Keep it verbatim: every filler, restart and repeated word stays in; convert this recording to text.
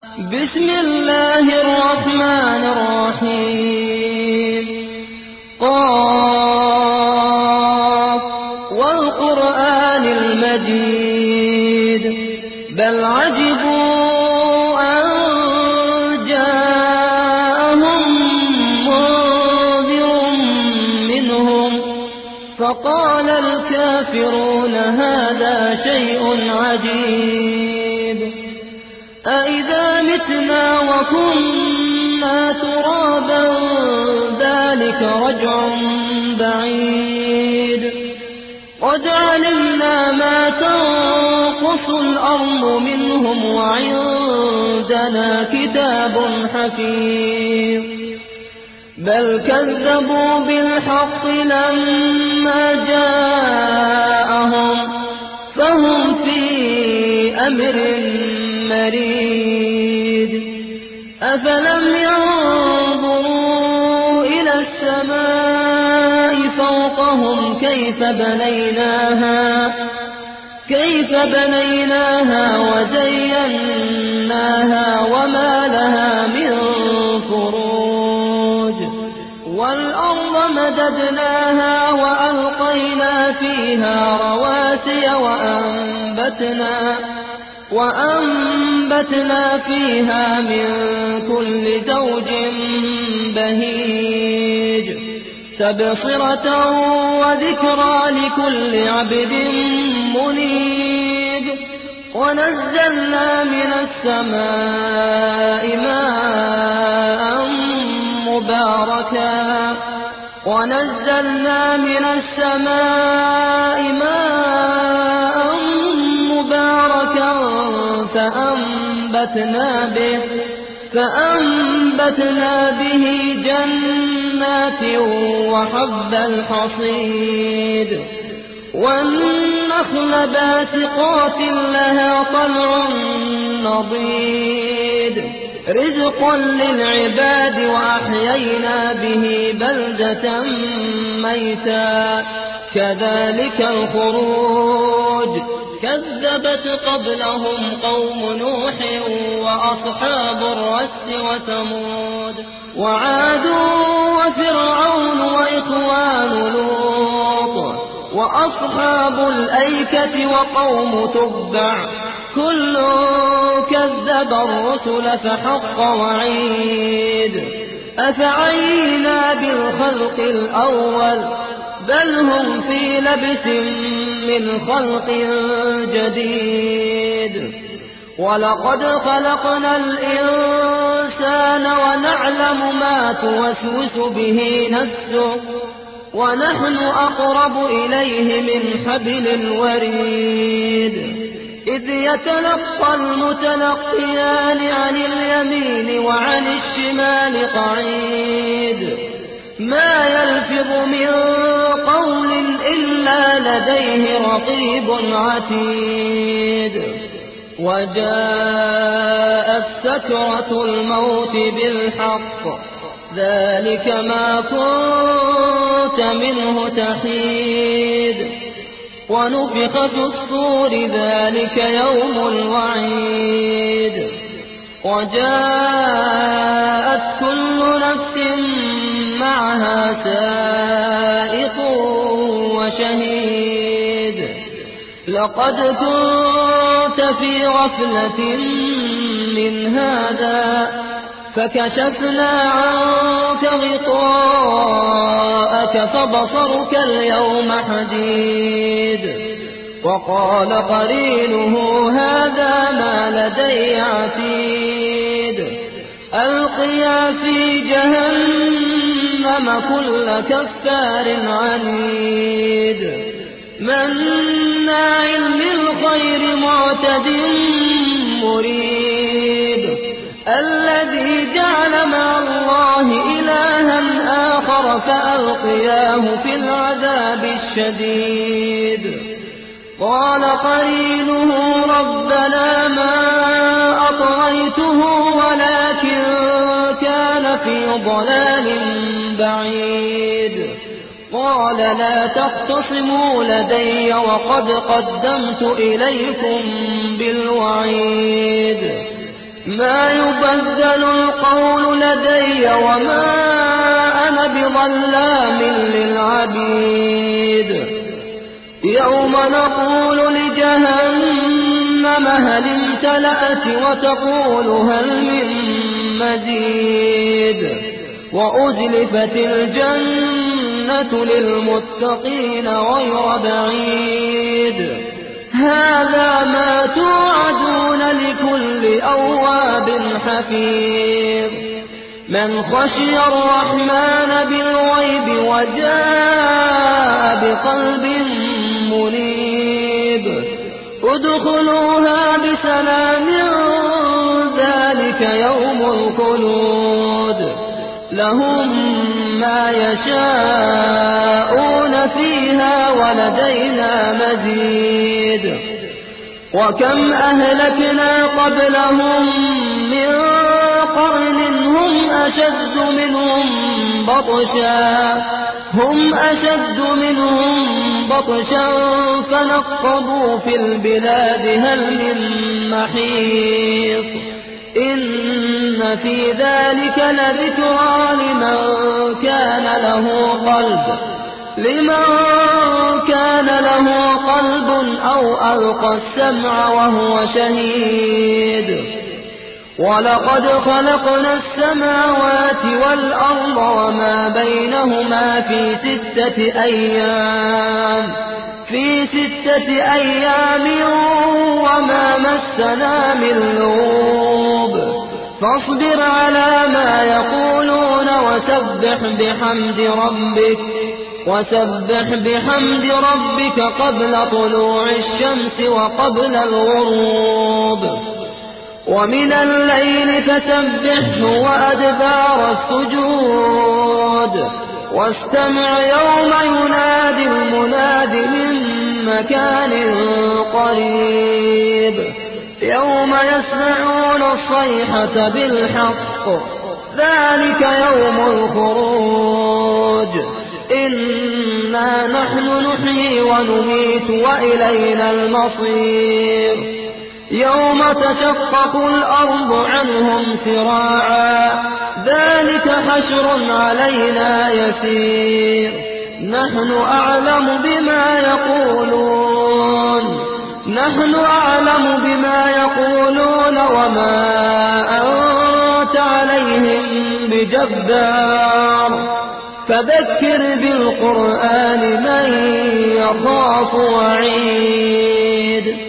بسم الله الرحمن الرحيم. قاف والقرآن المجيد بل عجبوا أن جاءهم منذر منهم فقال الكافرون هذا شيء عجيب أإذا متنا وكنا ترابا ذلك رجع بعيد قد علمنا ما تنقص الأرض منهم وعندنا كتاب حفيظ بل كذبوا بالحق لما جاءهم فهم في أمر مريد أفلم ينظروا إلى السماء فوقهم كيف بنيناها كيف بنيناها وزيناها وما لها من فروج والأرض مددناها وألقينا فيها رواسي وأنبتنا وأنبتنا فيها من كل زوج بهيج تبصرة وذكرى لكل عبد منيب ونزلنا من السماء ماء مباركا ونزلنا من السماء ماء مباركا فأنبتنا به فأنبتنا به جنات وحب الحصيد والنخل باسقات لها طلع نضيد رزقا للعباد وأحيينا به بلدة ميتا كذلك الخروج كذبت قبلهم قوم نوح وأصحاب الرس وثمود وعاد وفرعون وإخوان لوط وأصحاب الأيكة وقوم تبع كل كذب الرسل فحق وعيد أفعينا بالخلق الأول بل هم في لبس من خلق جديد ولقد خلقنا الإنسان ونعلم ما توسوس به نفسه ونحن أقرب إليه من حبل الوريد إذ يتلقى المتلقيان عن اليمين وعن الشمال قعيد ما يلفظ من قول إلا لديه رقيب عتيد وجاءت سكرة الموت بالحق ذلك ما كنت منه تحيد ونفخ في الصور ذلك يوم الوعيد وجاءت كل نفس معها سائق وشهيد لقد كنت في غفلة من هذا فكشفنا عنك غطاءك فبصرك اليوم حديد وقال قرينه هذا ما لدي عتيد ألقيا في جهنم كل كفار عنيد مناع للخير معتد مريب الذي جعل مع الله إلها آخر فألقياه في العذاب الشديد قال قرينه ربنا ما أطغيته ولكن كان في ضلال بعيد قال لا تختصموا لدي وقد قدمت إليكم بالوعيد ما يبدل القول لدي وما أنا بظلام للعبيد يوم نقول لجهنم هل امتلأت وتقول هل من مزيد وأزلفت الجنة للمتقين غير بعيد هذا ما توعدون لكل أواب حفيظ من خشي الرحمن بالغيب وجاء بقلب منيب ادخلوها بسلام ذلك يوم الخلود لهم ما يشاءون فيها ولدينا مزيد وكم أهلكنا قبلهم من قرن هم أشد منهم بطشا هم أشد منهم بطشا فنقبوا في البلاد هل من محيص إن في ذلك لذكرى لمن كان له قلب لمن كان له قلب أو ألقى السمع وهو شهيد ولقد خلقنا السماوات والأرض وما بينهما في ستة أيام في ستة أيام وما مسنا من لغوب فاصبر على ما يقولون وسبح بحمد ربك وسبح بحمد ربك قبل طلوع الشمس وقبل الغروب ومن الليل فسبحه وأدبار السجود واستمع يوم ينادي المناد من مكان قريب يوم يسمعون الصيحة بالحق ذلك يوم الخروج إنا نحن نحيي ونميت وإلينا المصير يوم تشقق الأرض عنهم سراعا ذلك حشر علينا يسير نحن أعلم بما يقولون نحن أعلم بما يقولون وما أنت عليهم بجبار فذكر بالقرآن من يخاف وعيد